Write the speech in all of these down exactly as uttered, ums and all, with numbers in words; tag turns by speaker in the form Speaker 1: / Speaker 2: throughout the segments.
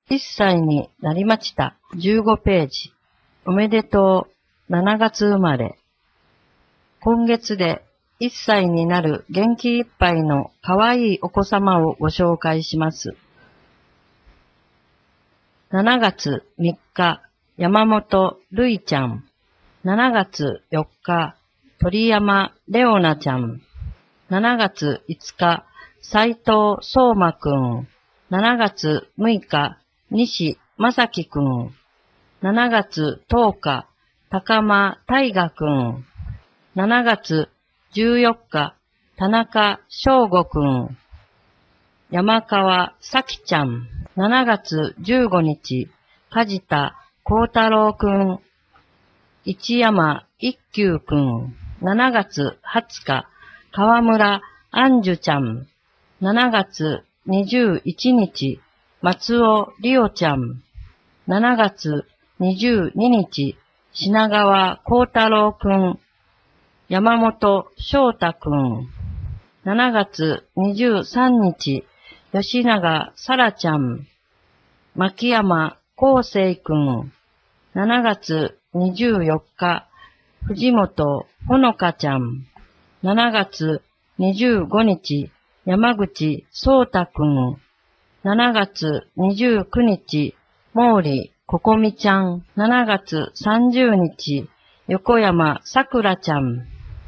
Speaker 1: いっさいになりました。じゅうごページ。おめでとう。しちがつ生まれ。今月でいっさいになる元気いっぱいのかわいいお子様をご紹介します。しちがつみっか、山本るいちゃん。しちがつよっか、鳥山レオナちゃん。しちがついつか、斉藤相馬くん。しちがつむいか、西正樹くん。しちがつとおか、高間大河くん。しちがつじゅうよっか、田中翔吾くん。山川咲ちゃん。しちがつじゅうごにち、梶田幸太郎くん。市山一休くん。しちがつはつか、河村杏樹ちゃん。しちがつにじゅういちにち、松尾里央ちゃん。しちがつにじゅうににち、品川幸太郎くん。山本翔太くん。しちがつにじゅうさんにち、吉永さらちゃん。牧山康生くん。しちがつにじゅうよっか、藤本ほのかちゃん。しちがつにじゅうごにち、山口聡太くん。しちがつにじゅうくにち、毛利ここみちゃん。しちがつさんじゅうにち、横山さくらちゃん。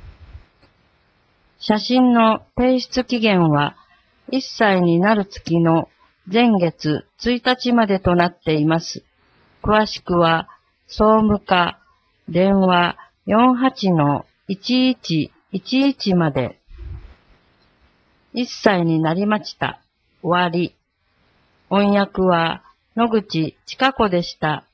Speaker 1: 写真の提出期限はいっさいになる月の前月ついたちまでとなっています。詳しくは、総務課、電話 よんはちのいちいちいちいち まで。いっさいになりました。終わり。音訳は野口千佳子でした。